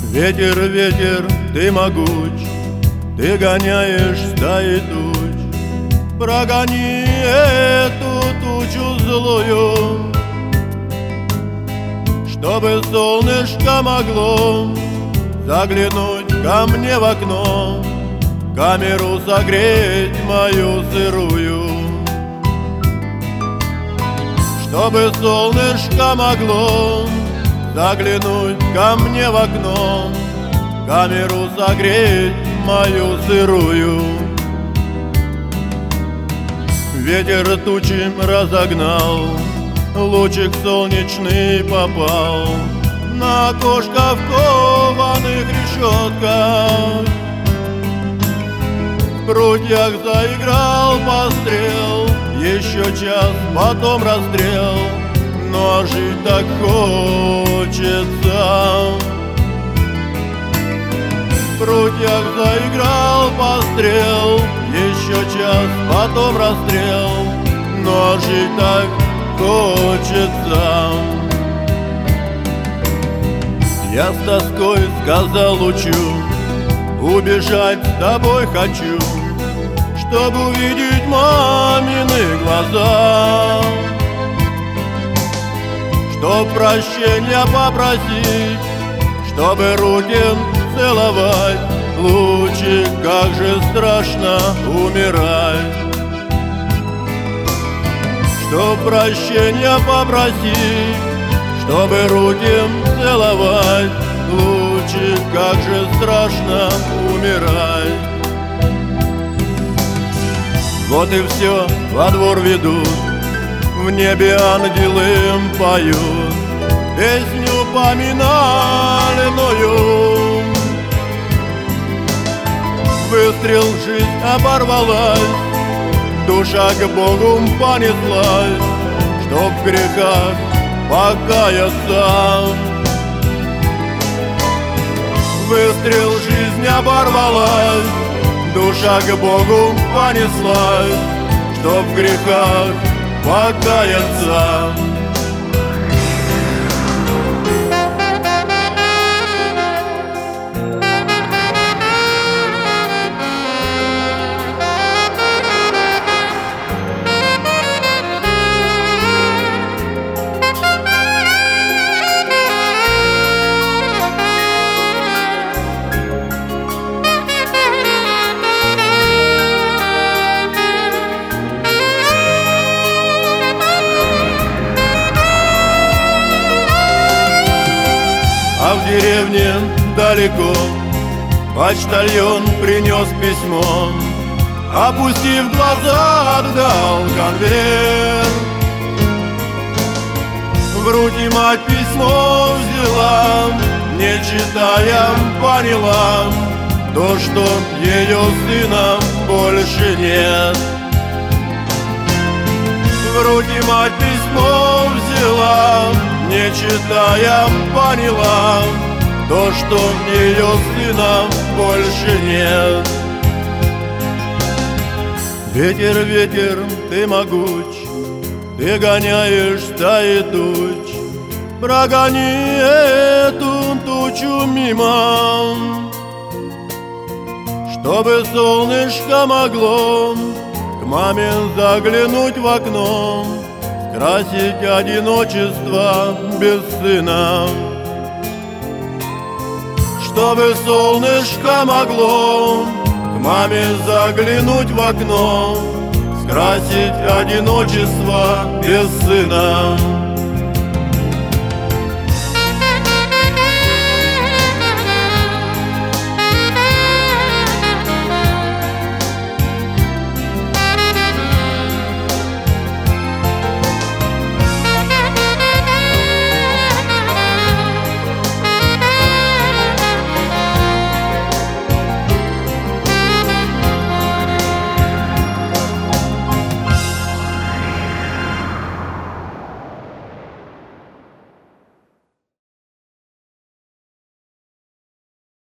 Ветер, ветер, ты могуч, ты гоняешь стаи туч. Прогони эту тучу злую, чтобы солнышко могло заглянуть ко мне в окно, камеру согреть мою сырую. Чтобы солнышко могло заглянуть ко мне в окно, камеру согреть мою сырую. Ветер тучи разогнал, лучик солнечный попал на окошко в кованых решетках. В прутьях заиграл пострел, еще час, потом расстрел, но жить так хочется. В прутьях заиграл пострел, еще час, потом расстрел, но жить так хочется. Я с тоской сказал лучу, убежать с тобой хочу, чтобы увидеть мамины глаза, чтоб прощения попросить, чтобы руки целовать. Лучик, как же страшно умирать. Чтоб прощения попросить, чтобы руки целовать. Лучик, как же страшно умирать. Вот и все, во двор ведут, в небе ангелы поют песню поминальную. Выстрел, жизнь оборвалась, душа к Богу понеслась, чтоб в грехах покаяться. Выстрел, жизнь оборвалась, душа к Богу понеслась, чтоб в грехах покаяться. А в деревне далеко почтальон принес письмо, опустив глаза, отдал конверт. В руки мать письмо взяла, не читая, поняла то, что ее сына больше нет. В руки мать письмо взяла, не читая, поняла то, что ее сына больше нет. Ветер, ветер, ты могуч, ты гоняешь стаи туч. Прогони эту тучу мимо, чтобы солнышко могло к маме заглянуть в окно, красить одиночество без сына. Чтобы солнышко могло к маме заглянуть в окно, скрасить одиночество без сына.